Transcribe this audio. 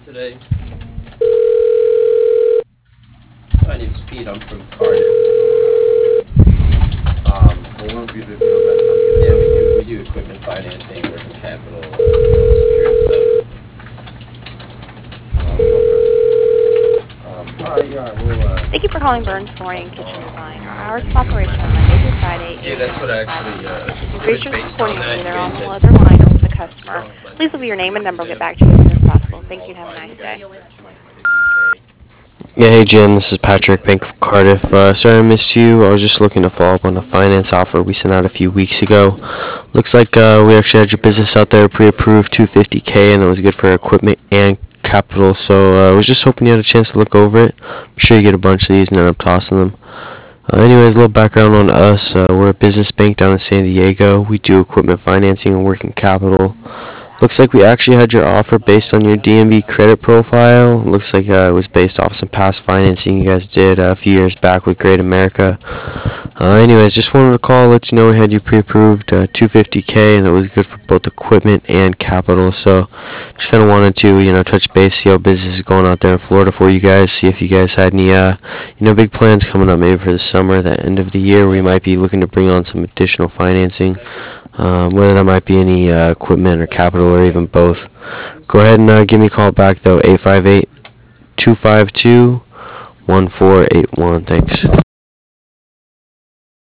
today. My name's Pete. I'm from Cardiff. Yeah, we do equipment financing, working capital, secured stuff. Thank you for calling Burns Flooring and Kitchen Design. Our hours of operation are Monday through Friday, 8 Yeah, that's what a.m. actually You've put reached it your based on recording that. You either on guys the said other line or with the customer. strong budget. Please leave your name and number. We'll get back to you as soon as possible. Thank you and have a nice day. Yeah, hey Jim, this is Patrick, Bank of Cardiff. Sorry I missed you. I was just looking to follow up on the finance offer we sent out a few weeks ago. Looks like we actually had your business out there pre-approved 250K, and that was good for equipment and capital. So I was just hoping you had a chance to look over it. I'm sure you get a bunch of these and end up tossing them. Anyways, a little background on us. We're a business bank down in San Diego. We do equipment financing and working capital. Looks like we actually had your offer based on your DMV credit profile. Looks like it was based off some past financing you guys did a few years back with Great America. Anyways, just wanted to call, let you know we had you pre-approved 250K, and it was good for both equipment and capital. So just kind of wanted to, touch base, see how business is going out there in Florida for you guys, see if you guys had any, big plans coming up maybe for the summer, the end of the year. We might be looking to bring on some additional financing. Whether that might be any equipment or capital or even both. Go ahead and give me a call back though, 858-252-1481. Thanks.